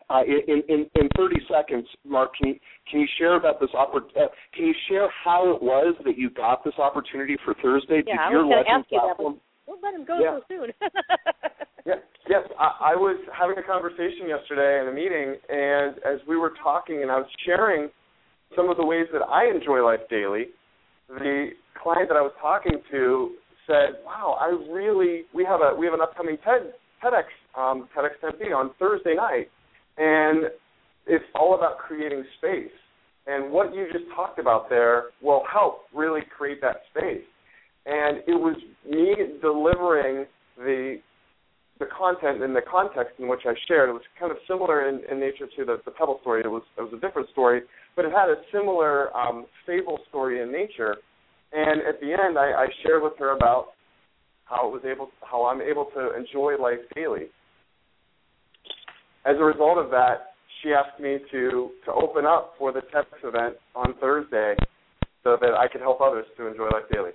Uh, in, in, in thirty seconds, Mark, can you, can you share about this oppor- uh, Can you share how it was that you got this opportunity for Thursday? Yeah, Did I your was going to Legend ask you platform? that. Don't let him go Yeah. so soon. Yeah, yes, I, I was having a conversation yesterday in a meeting, and as we were talking and I was sharing some of the ways that I enjoy life daily, the client that I was talking to said, wow, I really, we have a we have an upcoming TED, TEDx, um, TEDx Tempe on Thursday night, and it's all about creating space. And what you just talked about there will help really create that space. And it was me delivering the the content and the context in which I shared. It was kind of similar in, in nature to the, the Pebble story. It was it was a different story, but it had a similar um, fable story in nature. And at the end, I, I shared with her about how it was able, how I'm able to enjoy life daily. As a result of that, she asked me to, to open up for the TEDx event on Thursday so that I could help others to enjoy life daily.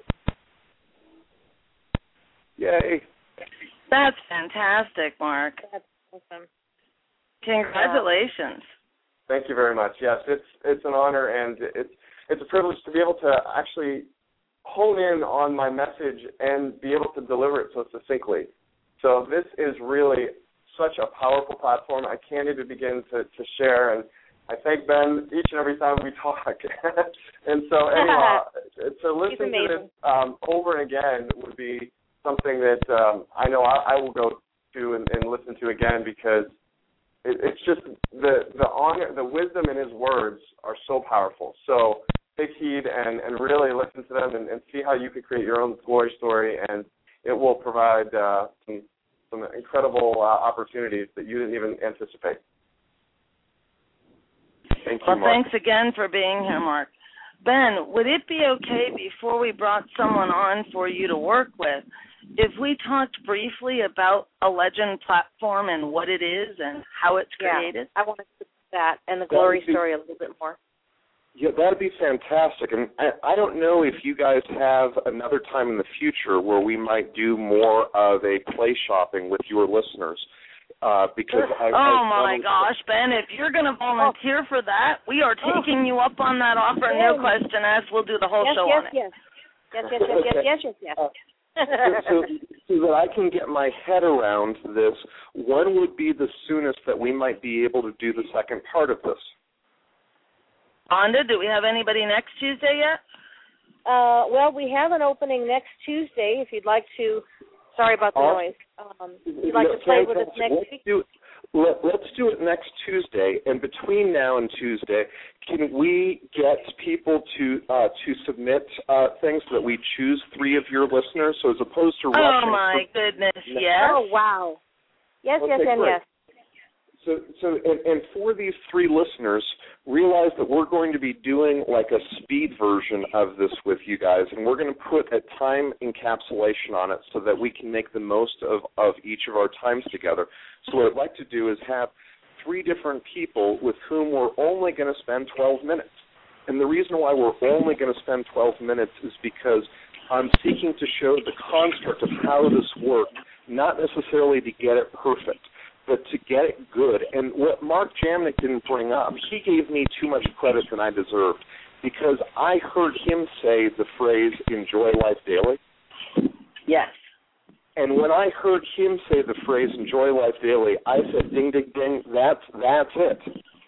Yay. That's fantastic, Mark. That's awesome. Congratulations. Thank you very much. Yes, it's it's an honor, and it's it's a privilege to be able to actually hone in on my message and be able to deliver it so succinctly. So this is really such a powerful platform. I can't even begin to, to share, and I thank Ben each and every time we talk. And so anyhow, to listen to this um, over and again would be something that um, I know I, I will go to and, and listen to again, because it, it's just the the honor, the wisdom in his words are so powerful. So take heed and, and really listen to them and, and see how you can create your own glory story, and it will provide uh, some, some incredible uh, opportunities that you didn't even anticipate. Thank you, well, Mark. thanks again for being here, Mark. Ben, would it be okay before we brought someone on for you to work with if we talked briefly about a Legend platform and what it is and how it's created? Yeah, I want to do that and the glory be, story a little bit more. Yeah, that'd be fantastic. And I, I don't know if you guys have another time in the future where we might do more of a play shopping with your listeners. Uh, because I, oh, I, my I, gosh, Ben, if you're going to volunteer oh. for that, we are taking oh. you up on that offer, Ben. no question asked. We'll do the whole yes, show yes, on it. Yes, yes, yes, yes, yes, yes, yes, yes. Uh, so, so, so that I can get my head around this, when would be the soonest that we might be able to do the second part of this? Rhonda, do we have anybody next Tuesday yet? Uh, well, we have an opening next Tuesday, if you'd like to. Sorry about the awesome. noise. Um, if you'd like to play with us next let's week? Do, let, let's do it next Tuesday, and between now and Tuesday, can we get people to uh, to submit uh, things so that we choose three of your listeners, so as opposed to rushing? Oh, my for, goodness, yes. Oh, wow. Yes, okay, yes, and great. yes. So, so and, and for these three listeners, realize that we're going to be doing like a speed version of this with you guys, and we're going to put a time encapsulation on it so that we can make the most of, of each of our times together. So what I'd like to do is have three different people with whom we're only going to spend twelve minutes. And the reason why we're only going to spend twelve minutes is because I'm seeking to show the construct of how this worked, not necessarily to get it perfect, but to get it good. And what Mark Jamnick didn't bring up, he gave me too much credit than I deserved, because I heard him say the phrase, enjoy life daily. Yes. And when I heard him say the phrase, enjoy life daily, I said, ding, ding, ding, that's, that's it.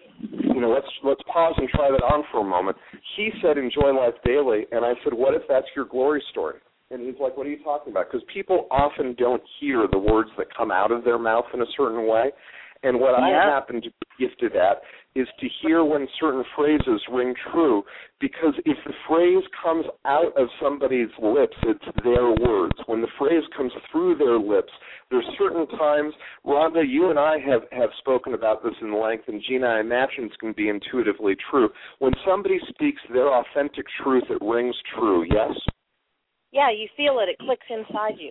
You know, let's let's pause and try that on for a moment. He said, enjoy life daily, and I said, what if that's your glory story? And he's like, what are you talking about? Because people often don't hear the words that come out of their mouth in a certain way. And what yeah. I happen to be gifted at is to hear when certain phrases ring true, because if the phrase comes out of somebody's lips, it's their words. When the phrase comes through their lips, there's certain times, Rhonda, you and I have, have spoken about this in length, and Gina, I imagine it's going to be intuitively true. When somebody speaks their authentic truth, it rings true, yes? Yeah, you feel it. It clicks inside you.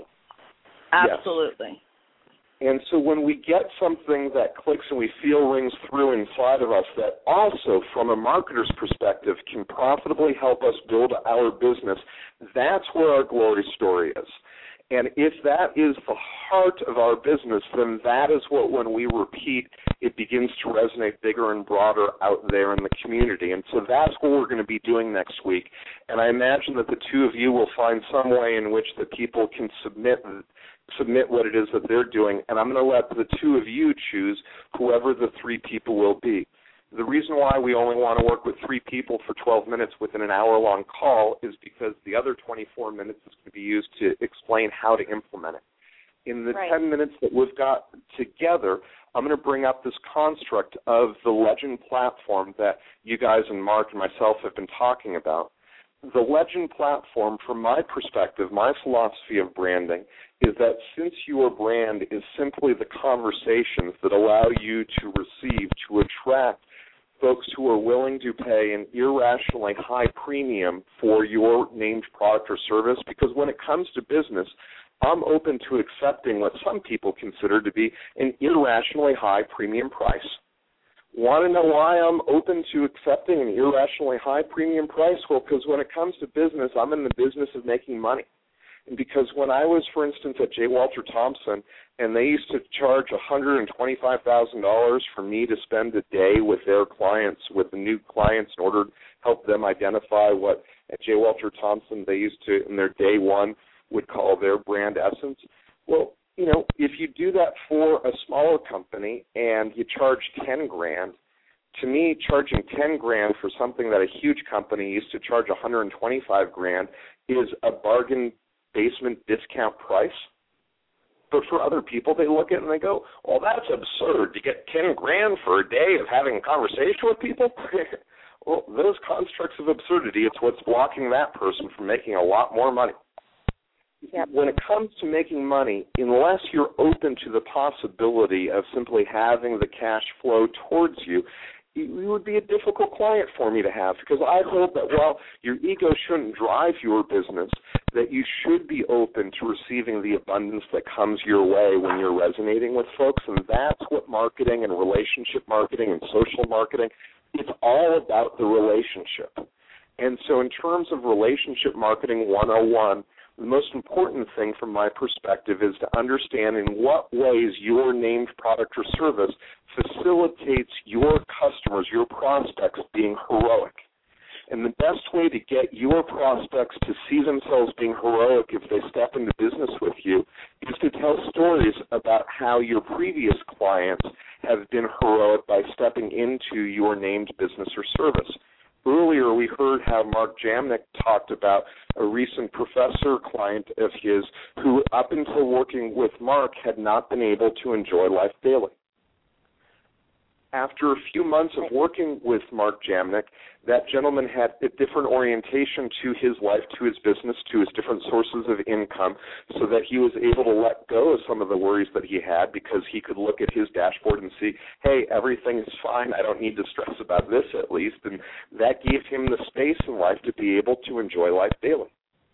Absolutely. Yes. And so when we get something that clicks and we feel rings through inside of us that also, from a marketer's perspective, can profitably help us build our business, that's where our glory story is. And if that is the heart of our business, then that is what, when we repeat, it begins to resonate bigger and broader out there in the community. And so that's what we're going to be doing next week. And I imagine that the two of you will find some way in which the people can submit submit what it is that they're doing. And I'm going to let the two of you choose whoever the three people will be. The reason why we only want to work with three people for twelve minutes within an hour-long call is because the other twenty-four minutes is going to be used to explain how to implement it. In the right. ten minutes that we've got together, I'm going to bring up this construct of the Legend platform that you guys and Mark and myself have been talking about. The Legend platform, from my perspective, my philosophy of branding, is that since your brand is simply the conversations that allow you to receive, to attract folks who are willing to pay an irrationally high premium for your named product or service, because when it comes to business, I'm open to accepting what some people consider to be an irrationally high premium price. Want to know why I'm open to accepting an irrationally high premium price? Well, because when it comes to business, I'm in the business of making money. And because when I was, for instance, at J. Walter Thompson, and they used to charge one hundred twenty-five thousand dollars for me to spend a day with their clients, with the new clients, in order to help them identify what at J. Walter Thompson they used to, in their day one, would call their brand essence. Well, you know, if you do that for a smaller company and you charge ten grand, to me, charging ten grand for something that a huge company used to charge one hundred twenty-five grand is a bargain basement discount price. But for other people, they look at it and they go, well, that's absurd to get ten grand for a day of having a conversation with people. Well, those constructs of absurdity, it's what's blocking that person from making a lot more money. Yep. When it comes to making money, unless you're open to the possibility of simply having the cash flow towards you, you would be a difficult client for me to have, because I hold that while your ego shouldn't drive your business, that you should be open to receiving the abundance that comes your way when you're resonating with folks, and that's what marketing and relationship marketing and social marketing, it's all about the relationship. And so in terms of relationship marketing one oh one, the most important thing from my perspective is to understand in what ways your named product or service facilitates your customers, your prospects, being heroic. And the best way to get your prospects to see themselves being heroic if they step into business with you is to tell stories about how your previous clients have been heroic by stepping into your named business or service. Earlier, we heard how Mark Jamnick talked about a recent professor client of his who, up until working with Mark, had not been able to enjoy life daily. After a few months of working with Mark Jamnick, that gentleman had a different orientation to his life, to his business, to his different sources of income, so that he was able to let go of some of the worries that he had, because he could look at his dashboard and see, hey, everything is fine. I don't need to stress about this, at least. And that gave him the space in life to be able to enjoy life daily.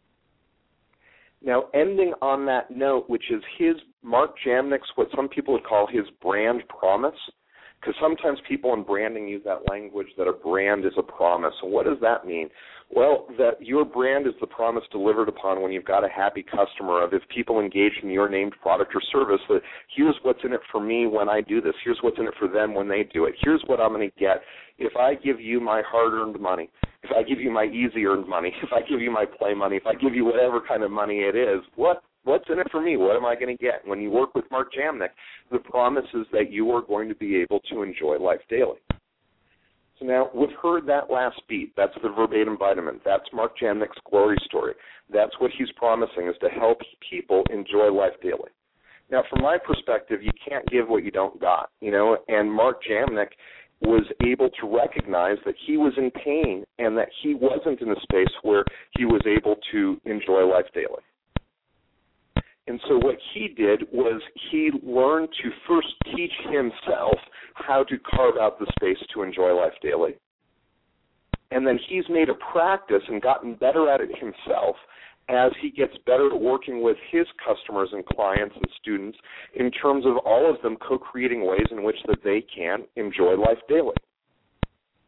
Now, ending on that note, which is his, Mark Jamnick's, what some people would call his brand promise, because sometimes people in branding use that language that a brand is a promise. And what does that mean? Well, that your brand is the promise delivered upon when you've got a happy customer of, if people engage in your named product or service, that here's what's in it for me when I do this. Here's what's in it for them when they do it. Here's what I'm going to get if I give you my hard-earned money, if I give you my easy-earned money, if I give you my play money, if I give you whatever kind of money it is. What What's in it for me? What am I going to get? When you work with Mark Jamnick, the promise is that you are going to be able to enjoy life daily. So now, we've heard that last beat. That's the verbatim vitamin. That's Mark Jamnick's glory story. That's what he's promising, is to help people enjoy life daily. Now, from my perspective, you can't give what you don't got, you know, and Mark Jamnick was able to recognize that he was in pain and that he wasn't in a space where he was able to enjoy life daily. And so what he did was he learned to first teach himself how to carve out the space to enjoy life daily. And then he's made a practice and gotten better at it himself as he gets better at working with his customers and clients and students in terms of all of them co-creating ways in which that they can enjoy life daily.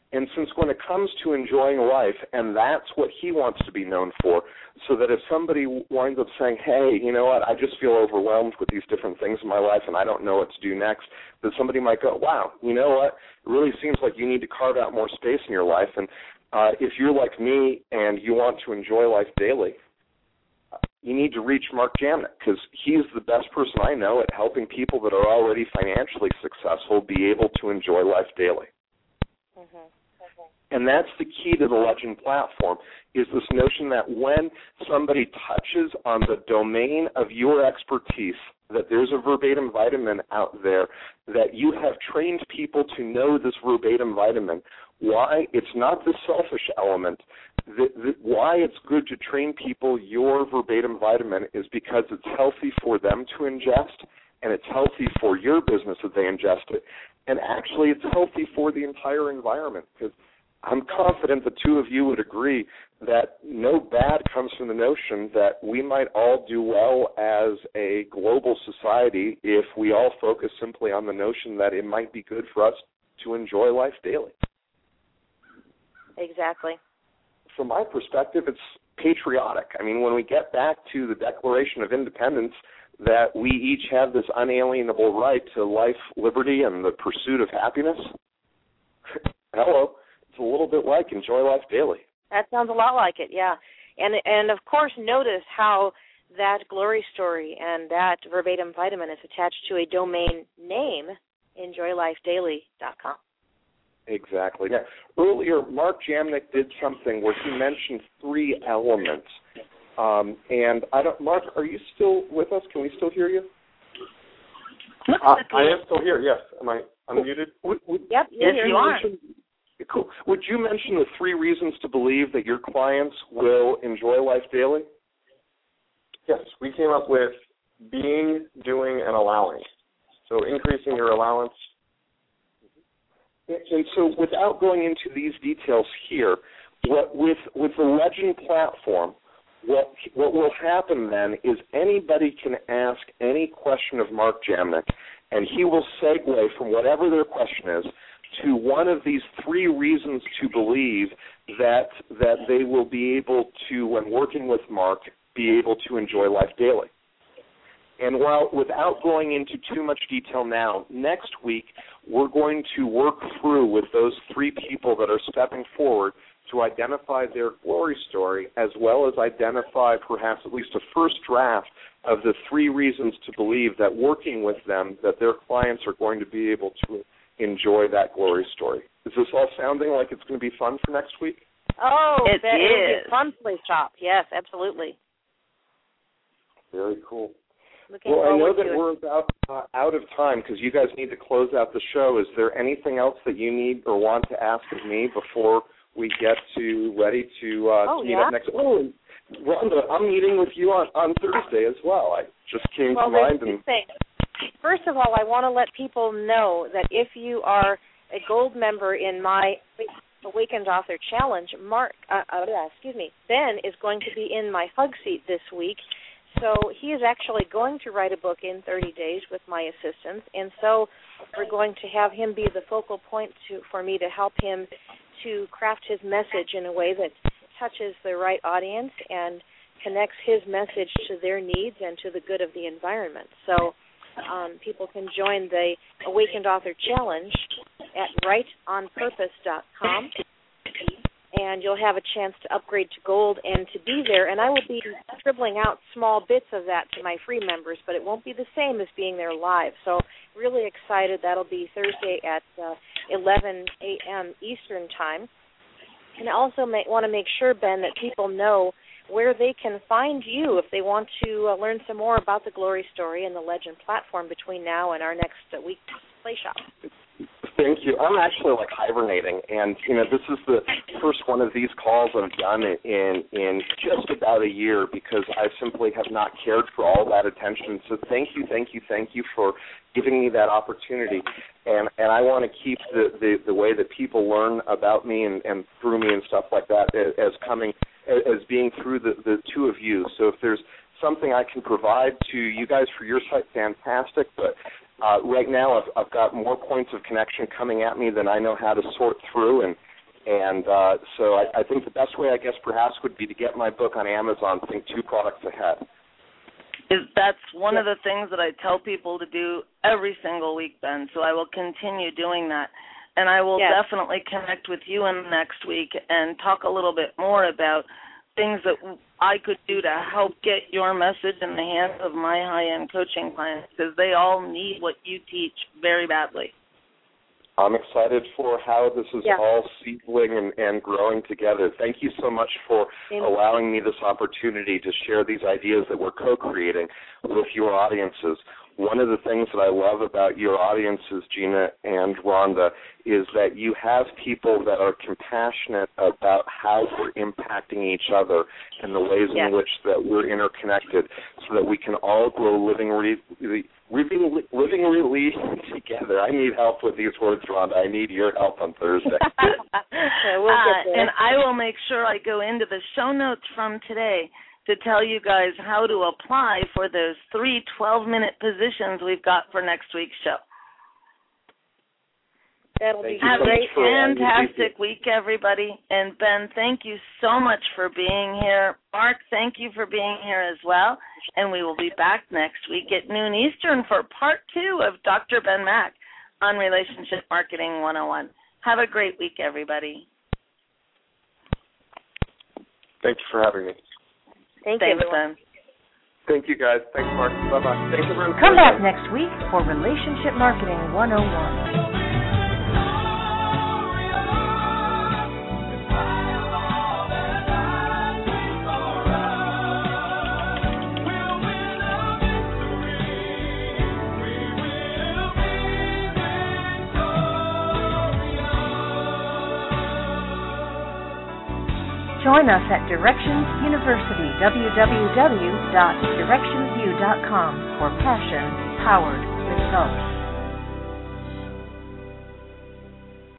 And since when it comes to enjoying life, and that's what he wants to be known for, so that if somebody winds up saying, hey, you know what, I just feel overwhelmed with these different things in my life and I don't know what to do next, that somebody might go, wow, you know what, it really seems like you need to carve out more space in your life. And uh, if you're like me and you want to enjoy life daily, you need to reach Mark Jamnick, because he's the best person I know at helping people that are already financially successful be able to enjoy life daily. Mm-hmm. And that's the key to the Legend platform, is this notion that when somebody touches on the domain of your expertise, that there's a verbatim vitamin out there, that you have trained people to know this verbatim vitamin. Why? It's not the selfish element. The, the, why it's good to train people your verbatim vitamin is because it's healthy for them to ingest, and it's healthy for your business that they ingest it. And actually, it's healthy for the entire environment, because I'm confident the two of you would agree that no bad comes from the notion that we might all do well as a global society if we all focus simply on the notion that it might be good for us to enjoy life daily. Exactly. From my perspective, it's patriotic. I mean, when we get back to the Declaration of Independence, that we each have this unalienable right to life, liberty, and the pursuit of happiness, hello. A little bit like enjoy life daily. That sounds a lot like it, yeah. And and of course, notice how that glory story and that verbatim vitamin is attached to a domain name, enjoy life daily dot com. Exactly. Yeah. Earlier, Mark Jamnick did something where he mentioned three elements. Um, and I don't, Mark, are you still with us? Can we still hear you? Uh, I am still here. Yes. Am I unmuted? Would, would, yep. Would you you are. mention, Cool. Would you mention the three reasons to believe that your clients will enjoy life daily? Yes, we came up with being, doing, and allowing. So increasing your allowance. And so without going into these details here, what, with, with the Legend platform, what, what will happen then is anybody can ask any question of Mark Jamnick, and he will segue from whatever their question is to one of these three reasons to believe that that they will be able to, when working with Mark, be able to enjoy life daily. And while without going into too much detail now, next week we're going to work through with those three people that are stepping forward to identify their glory story, as well as identify perhaps at least a first draft of the three reasons to believe that working with them, that their clients are going to be able to enjoy that glory story. Is this all sounding like it's going to be fun for next week? Oh, it that is. It'll be fun play shop. Yes, absolutely. Very cool. Looking well, I know forward that to we're it. about uh, out of time because you guys need to close out the show. Is there anything else that you need or want to ask of me before we get to ready to, uh, oh, to meet yeah? up next? Oh, and Rhonda, I'm meeting with you on, on Thursday as well. I just came well, to mind. there's And two things. First of all, I want to let people know that if you are a gold member in my Awakened Author Challenge, Mark, uh, uh, excuse me, Ben is going to be in my hug seat this week. So he is actually going to write a book in thirty days with my assistance, and so we're going to have him be the focal point to, for me to help him to craft his message in a way that touches the right audience and connects his message to their needs and to the good of the environment. So um, people can join the Awakened Author Challenge at write on purpose dot com. And you'll have a chance to upgrade to gold and to be there. And I will be scribbling out small bits of that to my free members, but it won't be the same as being there live. So really excited. That'll be Thursday at uh, eleven a.m. Eastern Time. And I also may, want to make sure, Ben, that people know where they can find you if they want to uh, learn some more about the Glory Story and the Legend platform between now and our next uh, week play shop. Thank you. I'm actually like hibernating, and you know this is the first one of these calls I've done in in just about a year because I simply have not cared for all that attention. So thank you, thank you, thank you for giving me that opportunity. And and I want to keep the, the, the way that people learn about me and, and through me and stuff like that as coming as being through the, the two of you. So if there's something I can provide to you guys for your site, fantastic. But Uh, right now, I've, I've got more points of connection coming at me than I know how to sort through, and, And uh, so I, I think the best way, I guess, perhaps would be to get my book on Amazon, Think Two Products Ahead. Is that's one of the things that I tell people to do every single week, Ben, so I will continue doing that. And I will yes. definitely connect with you in the next week and talk a little bit more about things that I could do to help get your message in the hands of my high-end coaching clients, because they all need what you teach very badly. I'm excited for how this is yeah. all seedling and, and growing together. Thank you so much for Thank allowing me this opportunity to share these ideas that we're co-creating with your audiences. One of the things that I love about your audiences, Gina and Rhonda, is that you have people that are compassionate about how we're impacting each other and the ways yes. in which that we're interconnected, so that we can all grow living, re- living, living really together. I need help with these words, Rhonda. I need your help on Thursday. okay, we'll uh, and I will make sure I go into the show notes from today to tell you guys how to apply for those three twelve-minute positions we've got for next week's show. That'll be Have great. a fantastic week, everybody. And Ben, thank you so much for being here. Mark, thank you for being here as well. And we will be back next week at noon Eastern for part two of Doctor Ben Mack on Relationship Marketing one oh one. Have a great week, everybody. Thank you for having me. Thank Thanks, you, everyone. Ben. Thank you, guys. Thanks, Mark. Bye-bye. Thanks, everyone. Come back next week for Relationship Marketing one oh one. Join us at Directions University, w w w dot directions u dot com, for passion-powered results.